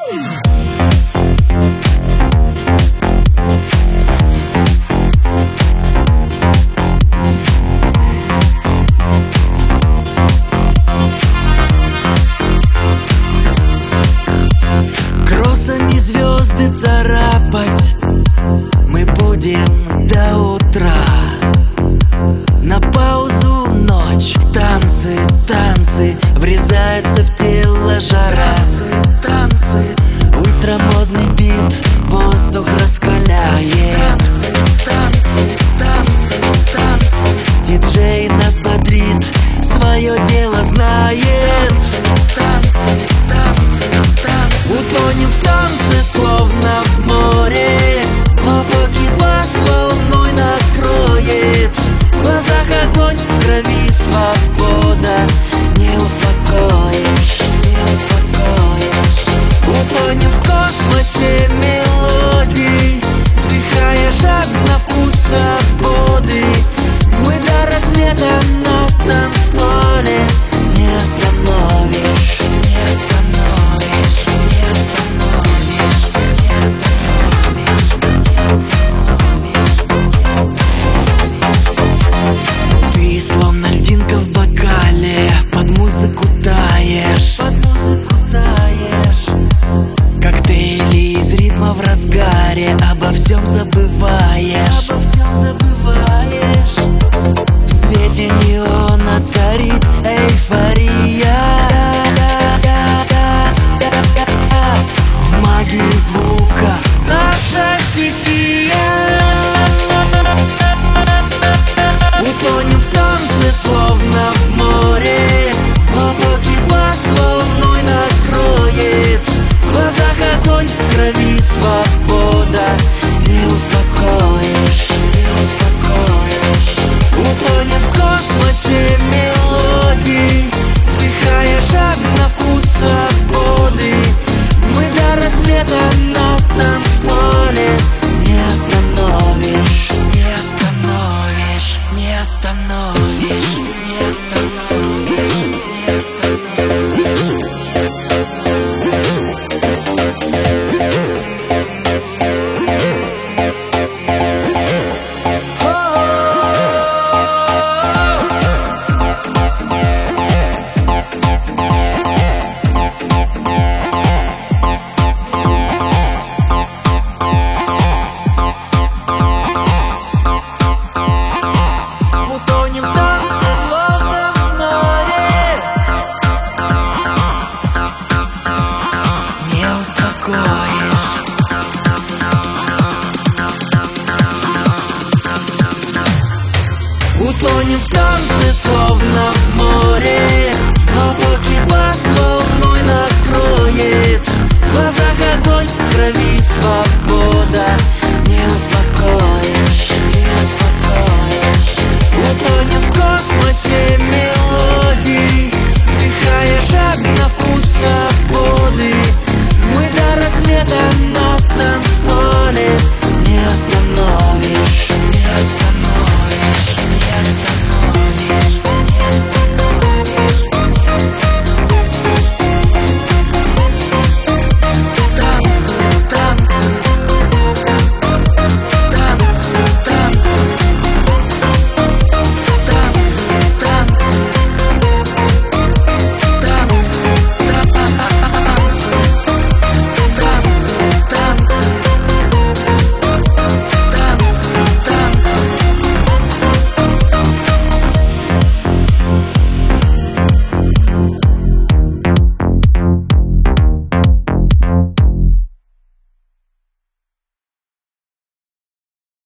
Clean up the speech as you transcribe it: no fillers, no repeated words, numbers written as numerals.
Кроссами звезды царапать мы будем до утра. На паузу ночь, танцы, танцы, врезается в тело жара. Ультрамодный бит воздух раскаляет. Диджей нас бодрит, свое дело знает. Утонем в танце, словно в море. Глубокий бас волной накроет. В глазах огонь, в крови свобода. Не успокоишь, не успокоишь. Утонем в космосе мелодий, вдыхая жадно вкус свободы. Мы до рассвета на танцполе. Не остановишь, не остановишь, не остановишь, не остановишь, не остановишь. Ты словно льдинка в бокале, под музыку таешь, под музыку таешь. Коктейли из ритма в разгаре, обо всем забываешь, обо всем забываешь. В свете неона царит эйфория. В магии звука наша стихия. Утонем в танце, словно в море. Глубокий бас волной накроет. В глазах огонь, в крови свобода. Не успокоишь, не успокоишь. Утонем в космосе мелодий, вдыхая жадно вкус свободы. Мы до рассвета на танцполе. Не остановишь, не остановишь, не остановишь, не остановишь, не остановишь, не утонем в танце, словно в море. Не успокоишь.